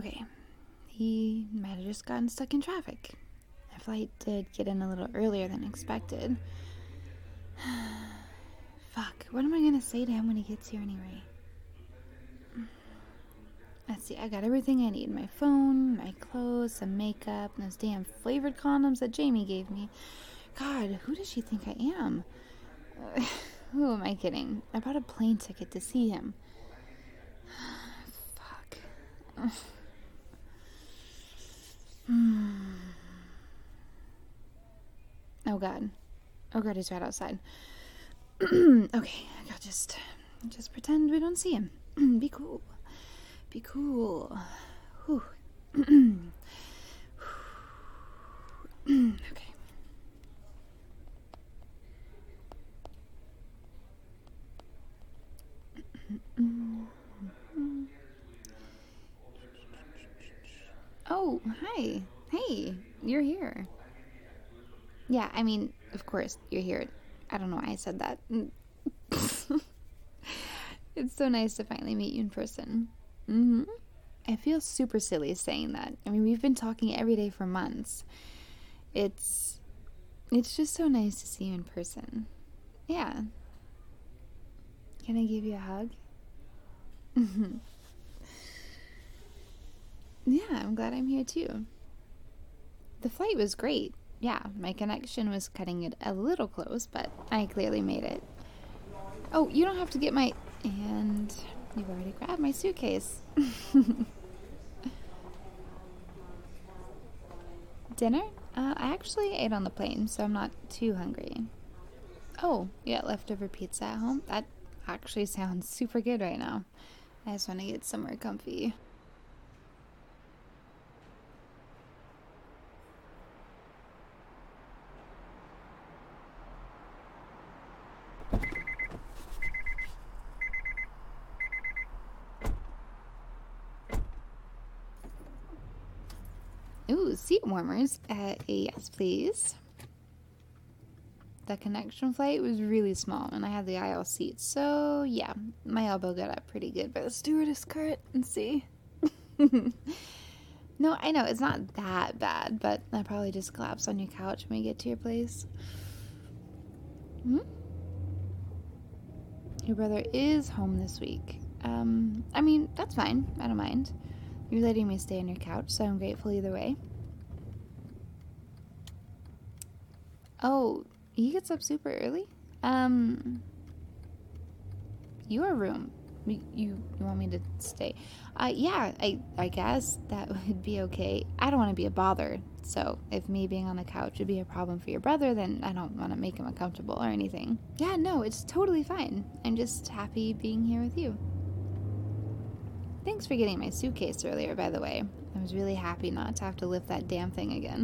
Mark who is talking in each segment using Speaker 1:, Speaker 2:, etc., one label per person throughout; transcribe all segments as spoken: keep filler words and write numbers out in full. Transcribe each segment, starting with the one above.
Speaker 1: Okay, he might have just gotten stuck in traffic. My flight did get in a little earlier than expected. Fuck, what am I gonna say to him when he gets here anyway? Let's see, I got everything I need. My phone, my clothes, some makeup, and those damn flavored condoms that Jamie gave me. God, who does she think I am? Uh, who am I kidding? I bought a plane ticket to see him. Fuck. Oh God. Oh God, he's right outside. Okay, I'll just, just pretend we don't see him. Be cool. Be cool. Whew. Okay. Oh, hi. Hey, you're here. Yeah, I mean, of course, you're here. I don't know why I said that. It's so nice to finally meet you in person. Mm-hmm. I feel super silly saying that. I mean, we've been talking every day for months. It's it's just so nice to see you in person. Yeah. Can I give you a hug? Mm-hmm. Yeah, I'm glad I'm here too. The flight was great. Yeah, my connection was cutting it a little close, but I clearly made it. Oh, you don't have to get my... And you've already grabbed my suitcase. Dinner? Uh, I actually ate on the plane, so I'm not too hungry. Oh, you got leftover pizza at home? That actually sounds super good right now. I just want to get somewhere comfy. Ooh, seat warmers. Uh, yes, please. The connection flight was really small, and I had the aisle seat, so yeah, my elbow got up pretty good by the stewardess cart. And see. No, I know, it's not that bad, but I probably just collapse on your couch when we get to your place. Hmm? Your brother is home this week. Um, I mean, that's fine. I don't mind. You're letting me stay on your couch, so I'm grateful either way. Oh, he gets up super early? Um, your room. You, you, you want me to stay? Uh, yeah, I, I guess that would be okay. I don't want to be a bother, so if me being on the couch would be a problem for your brother, then I don't want to make him uncomfortable or anything. Yeah, no, it's totally fine. I'm just happy being here with you. Thanks for getting my suitcase earlier, by the way. I was really happy not to have to lift that damn thing again.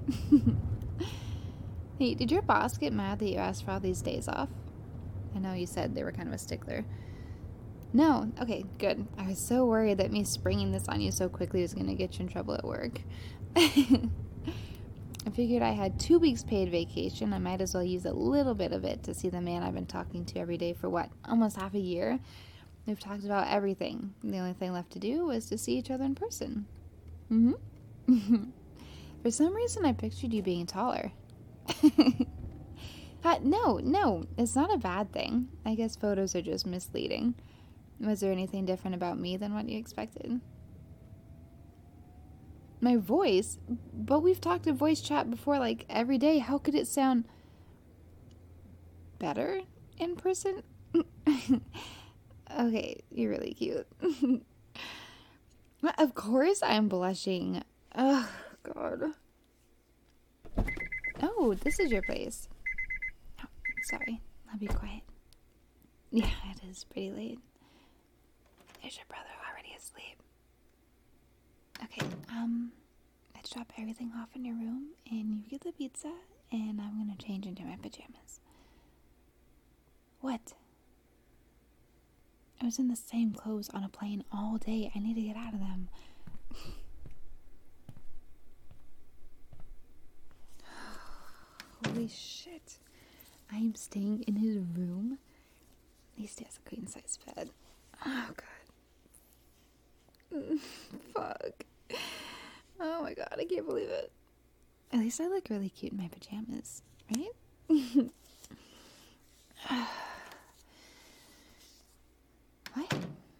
Speaker 1: Hey, did your boss get mad that you asked for all these days off? I know you said they were kind of a stickler. No, okay, good. I was so worried that me springing this on you so quickly was going to get you in trouble at work. I figured I had two weeks paid vacation. I might as well use a little bit of it to see the man I've been talking to every day for what, almost half a year? We've talked about everything. The only thing left to do was to see each other in person. Mm-hmm. For some reason, I pictured you being taller. uh, no, no, it's not a bad thing. I guess photos are just misleading. Was there anything different about me than what you expected? My voice? But we've talked in voice chat before, like, every day. How could it sound better in person? Okay, you're really cute. Of course I'm blushing. Oh, God. Oh, this is your place. Oh, sorry. I'll be quiet. Yeah, it is pretty late. Is your brother already asleep? Okay, um, let's drop everything off in your room, and you get the pizza, and I'm gonna change into my pajamas. What? I was in the same clothes on a plane all day. I need to get out of them. Holy shit. I am staying in his room. At least he has a queen size bed. Oh, God. Fuck. Oh my god, I can't believe it. At least I look really cute in my pajamas, right? What?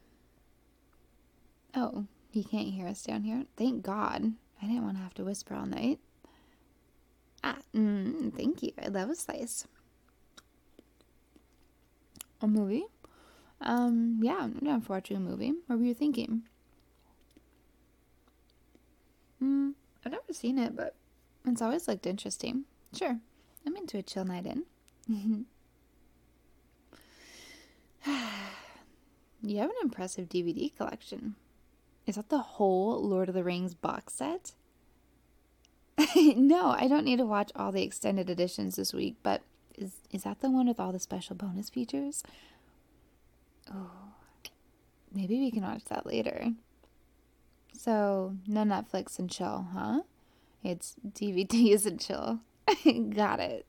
Speaker 1: Oh, he can't hear us down here? Thank God. I didn't want to have to whisper all night. Ah, mm, thank you. I love a slice. A movie? Um, yeah, I'm down for watching a movie. What were you thinking? Hmm, I've never seen it, but it's always looked interesting. Sure, I'm into a chill night in. You have an impressive D V D collection. Is that the whole Lord of the Rings box set? No, I don't need to watch all the extended editions this week, but is is that the one with all the special bonus features? Oh, maybe we can watch that later. So, no Netflix and chill, huh? It's D V Ds and chill. Got it.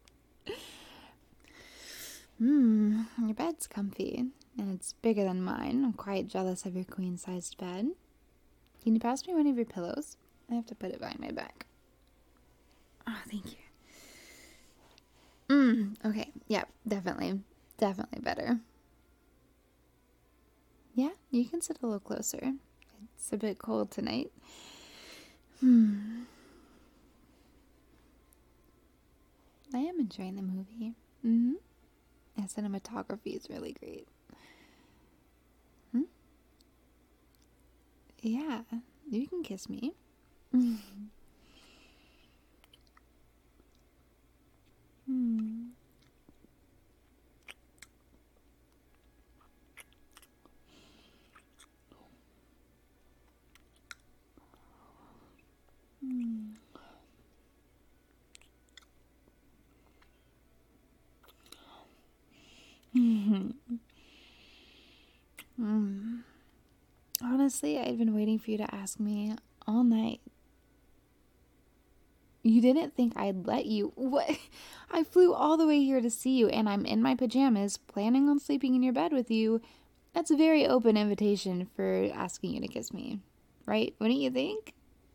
Speaker 1: Hmm, your bed's comfy, and it's bigger than mine. I'm quite jealous of your queen-sized bed. Can you pass me one of your pillows? I have to put it behind my back. Oh, thank you. Mm, okay, yeah, definitely. Definitely better. Yeah, you can sit a little closer. It's a bit cold tonight. Hmm. I am enjoying the movie. Mm-hmm. The cinematography is really great. Hmm? Yeah, you can kiss me. Hmm. Hmm. Mm. Honestly, I'd been waiting for you to ask me all night. You didn't think I'd let you. What? I flew all the way here to see you, and I'm in my pajamas, planning on sleeping in your bed with you. That's a very open invitation for asking you to kiss me. Right? Wouldn't you think?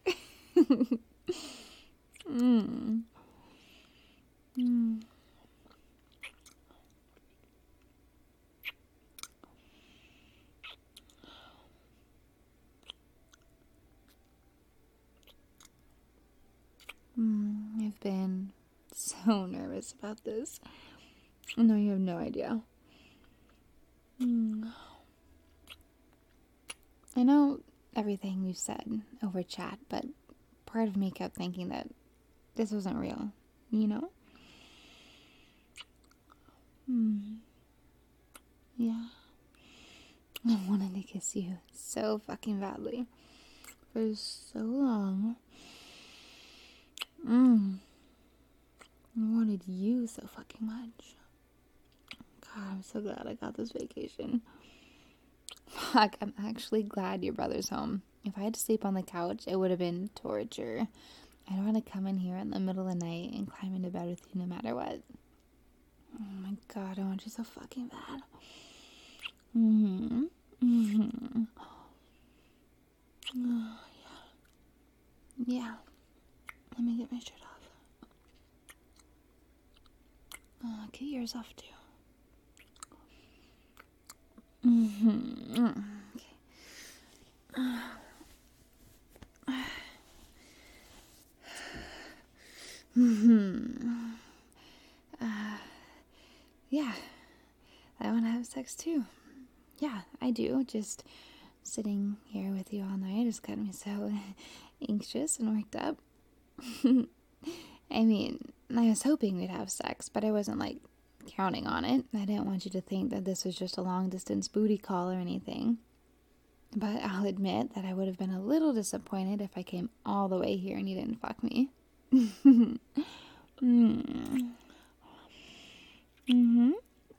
Speaker 1: mm. Mm. Mm, I've been so nervous about this. No, you have no idea. Mm. I know everything we've said over chat, but part of me kept thinking that this wasn't real, you know? Hmm. Yeah. I wanted to kiss you so fucking badly for so long. Mm. I wanted you so fucking much. God, I'm so glad I got this vacation. Fuck, I'm actually glad your brother's home. If I had to sleep on the couch, it would have been torture. I don't want to come in here in the middle of the night and climb into bed with you no matter what. Oh my god, I want you so fucking bad. Mm-hmm. Mm-hmm. Oh, yeah. Yeah. Let me get my shirt off. Oh, get yours off too. Mm-hmm. Okay. Mm-hmm. Uh, yeah. I want to have sex too. Yeah, I do. Just sitting here with you all night has got me so anxious and worked up. I mean, I was hoping we'd have sex, but I wasn't, like, counting on it. I didn't want you to think that this was just a long-distance booty call or anything. But I'll admit that I would have been a little disappointed if I came all the way here and you didn't fuck me. mm. Mm-hmm. Mm-hmm.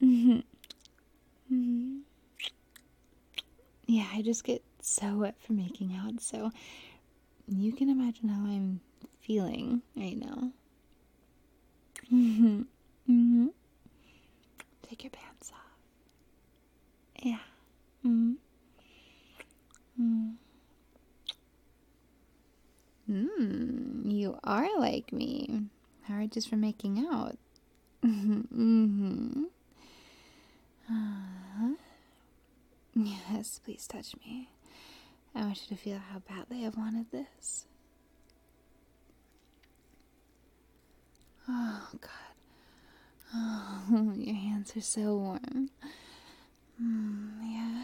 Speaker 1: Mm-hmm. Yeah, I just get so wet from making out, so you can imagine how I'm feeling right now. Mm-hmm. Mm-hmm. Take your pants off. Yeah. Mm-hmm. Mm-hmm. are like me. Hard just for making out. Mm-hmm. Uh-huh. Yes, please touch me. I want you to feel how badly I've wanted this. Oh, God. Oh, your hands are so warm. Mm, yeah.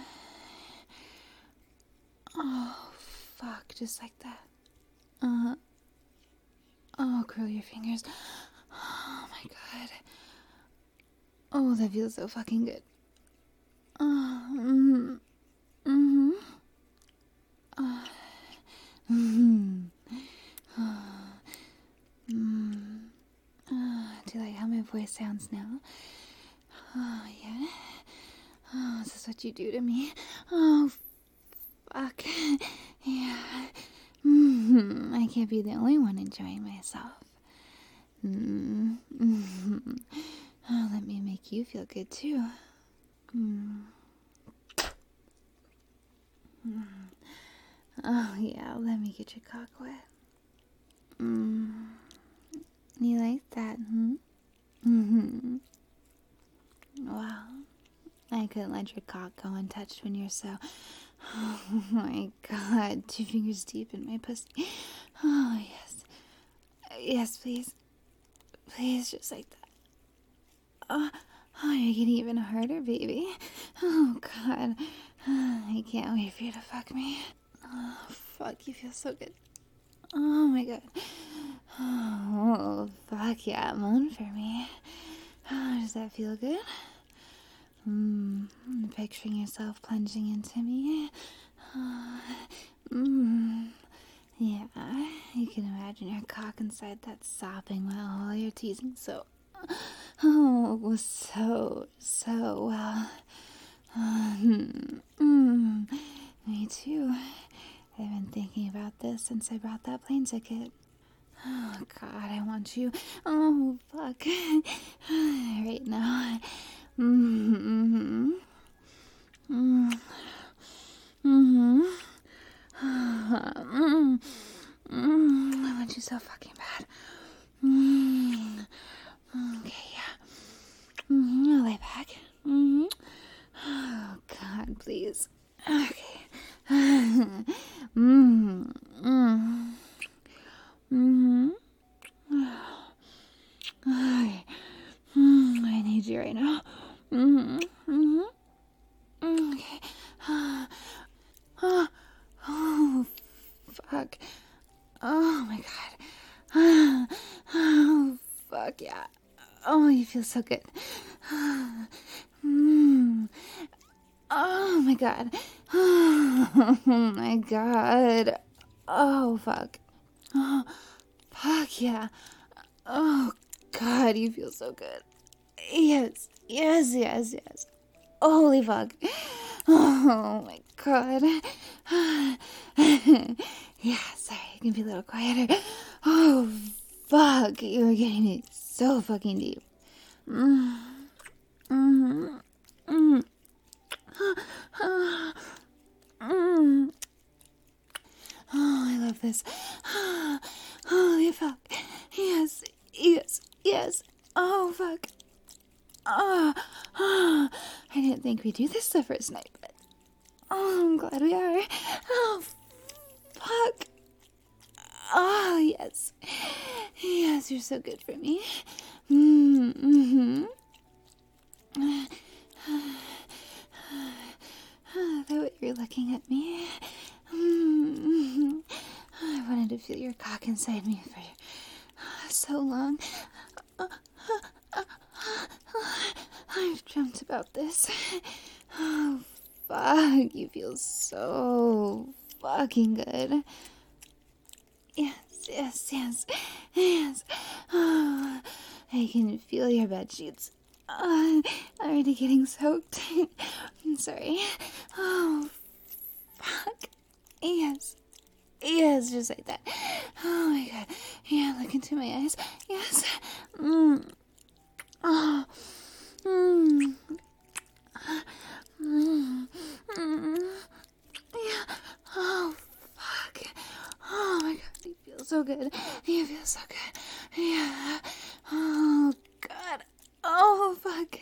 Speaker 1: Oh, fuck, just like that. Uh-huh. Oh, curl your fingers. Oh, my God. Oh, that feels so fucking good. Oh, mm-hmm. Mm-hmm. Oh. Mm-hmm. Oh. Mm. Oh, do you like how my voice sounds now? Oh, yeah. Oh, this is what you do to me. Oh, fuck. Yeah. Mm-hmm. I can't be the only one enjoying myself. Mm-hmm. Mm-hmm. Oh, let me make you feel good, too. Mm. Mm. Oh, yeah, let me get your cock wet. Mm. You like that, hmm? Mm-hmm. Wow. I couldn't let your cock go untouched when you're so... Oh, my God. Two fingers deep in my pussy. Oh, yes. Yes, please. Please, just like that. Oh, oh, you're getting even harder, baby. Oh, God. I can't wait for you to fuck me. Oh, fuck, you feel so good. Oh, my God. Oh, fuck yeah, moan for me. Oh, does that feel good? Mm, picturing yourself plunging into me. Oh, mm, yeah, you can imagine your cock inside that sopping wet hole you're teasing so... Oh, so, so well. Um, mm, me too. I've been thinking about this since I bought that plane ticket. Oh, God, I want you. Oh, fuck. Right now. Mm-hmm. Mm-hmm. Mm-hmm. Mm-hmm. Mm-hmm. I want you so fucking bad. Mm-hmm. Okay, yeah. Mm-hmm. I'll lay back. Mm-hmm. Oh, God, please. Okay. Mm-hmm. Mm-hmm. Mm-hmm. Okay. Mm, I need you right now. Mm-hmm. Mm-hmm. Okay. Oh, oh, fuck. Oh, my God. Oh, fuck, yeah. Oh, you feel so good. Mm. Oh, my God. Oh, my God. Oh, fuck. Oh, fuck, yeah. Oh, God, you feel so good. Yes, yes, yes, yes. Holy fuck. Oh, my God. Yeah, sorry, you can be a little quieter. Oh, fuck, you're getting it so fucking deep. Mm. Mm-hmm. Mm. Mm. Oh, I love this. Holy fuck. Yes, yes, yes. Oh, fuck. Oh, oh, I didn't think we'd do this the first night, but oh, I'm glad we are. Oh, fuck. Oh, yes. Yes, you're so good for me. Mm-hmm. The way you're looking at me. Mm-hmm. I wanted to feel your cock inside me for so long. I've dreamt about this. Oh, fuck. You feel so fucking good. Yes, yes, yes, yes. Oh, I can feel your bed sheets. Oh, already getting soaked. I'm sorry. Oh, fuck. Yes. Yes, just like that. Oh my God. Yeah, look into my eyes. Yes. Mm. Oh. Mm. Mm. Mm. Yeah. Oh, fuck. Oh my God, you feel so good. You feel so good. Yeah. Oh, God. Oh, fuck.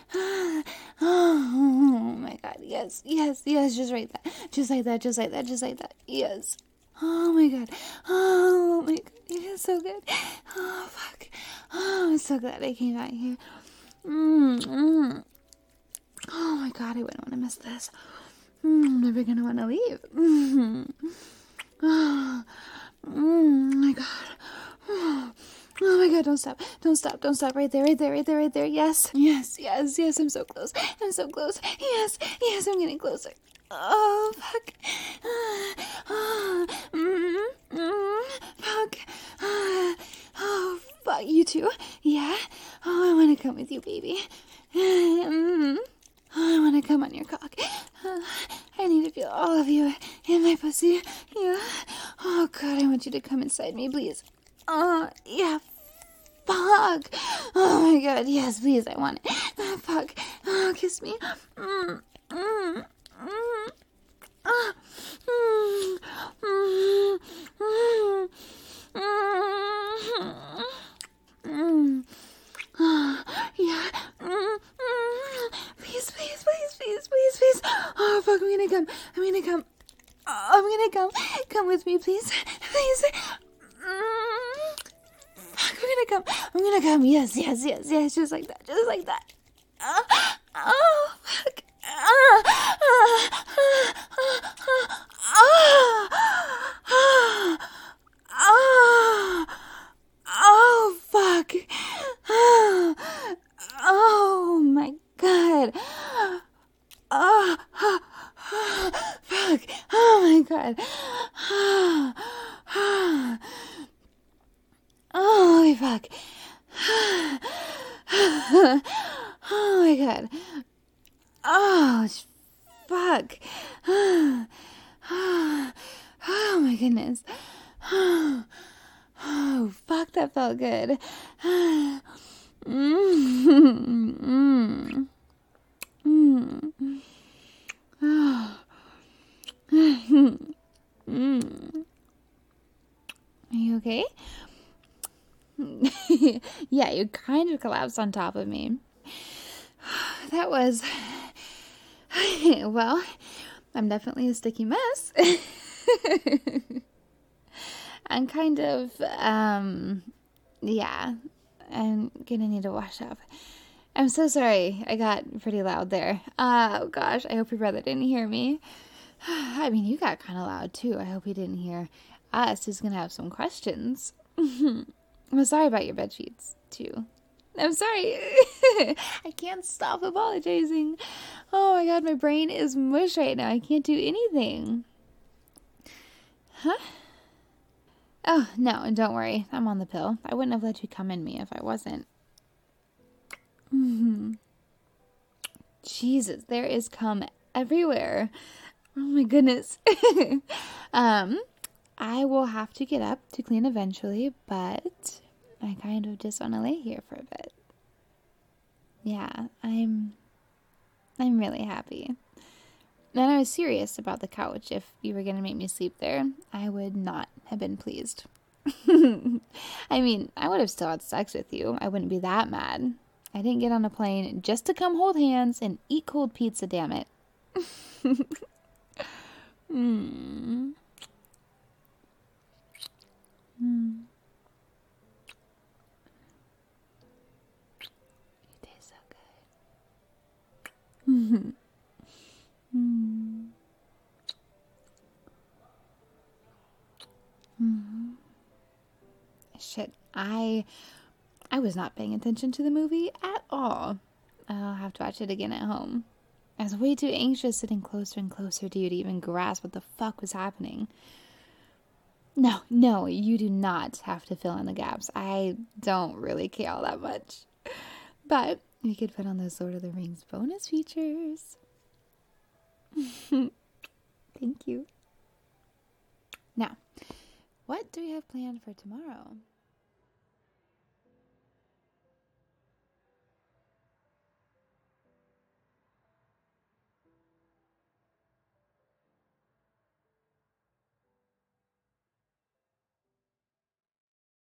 Speaker 1: Oh, my God. Yes, yes, yes. Just right that. Just like that, just like that, just like that. Yes. Oh, my God. Oh, my God. It is so good. Oh, fuck. Oh, I'm so glad I came out here. Mm, mm. Oh, my God. I wouldn't want to miss this. Mm, I'm never going to want to leave. Mm. Oh, mm, my God. Oh. Oh my God, don't stop. Don't stop. Don't stop. Right there, right there, right there, right there. Yes. Yes, yes, yes. I'm so close. I'm so close. Yes, yes, I'm getting closer. Oh, fuck. Oh, mm, mm, fuck. Oh, fuck. You too? Yeah? Oh, I want to come with you, baby. Mm, oh, I want to come on your cock. Oh, I need to feel all of you in my pussy. Yeah. Oh, God, I want you to come inside me, please. Oh, yeah. Fuck. Oh, my God. Yes, please. I want it. Oh, fuck. Oh, kiss me. Mm, mm, mm. Ah. Mm, mm, mm, mm, mm. Oh, yeah. Mm, mm. Please, please, please, please, please, please. Oh, fuck. I'm gonna come. I'm gonna come. Oh, I'm gonna come. Come with me, please. Please. Mm. Fuck, I'm gonna come. I'm gonna come. Yes, yes, yes, yes. Just like that. Just like that. Uh, oh, fuck. Uh, uh, uh, uh, uh, uh, uh, oh, fuck. Oh, oh, my God. Oh, oh, oh, fuck. Oh, my God. Oh, oh. Oh, holy fuck. Oh my God. Oh, fuck. Oh my goodness. Oh, fuck, that felt good. Mm. Mm. Mm. Oh. Mm. Are you okay? Yeah, you kind of collapsed on top of me. That was... Well, I'm definitely a sticky mess. I'm kind of, um... Yeah, I'm gonna need to wash up. I'm so sorry I got pretty loud there. Uh, oh, gosh, I hope your brother didn't hear me. I mean, you got kind of loud, too. I hope he didn't hear us. He's gonna have some questions. I'm sorry about your bed sheets, too. I'm sorry. I can't stop apologizing. Oh my God, my brain is mush right now. I can't do anything. Huh? Oh, no, and don't worry. I'm on the pill. I wouldn't have let you come in me if I wasn't. Mm-hmm. Jesus, there is cum everywhere. Oh my goodness. um... I will have to get up to clean eventually, but I kind of just want to lay here for a bit. Yeah, I'm I'm really happy. And I was serious about the couch. If you were going to make me sleep there, I would not have been pleased. I mean, I would have still had sex with you. I wouldn't be that mad. I didn't get on a plane just to come hold hands and eat cold pizza, damn it. Hmm. Mm. You taste so good. Mm-hmm. Mm. Mm-hmm. Shit, I I was not paying attention to the movie at all. I'll have to watch it again at home. I was way too anxious sitting closer and closer to you to even grasp what the fuck was happening. No, no, you do not have to fill in the gaps. I don't really care all that much. But we could put on those Lord of the Rings bonus features. Thank you. Now, what do we have planned for tomorrow?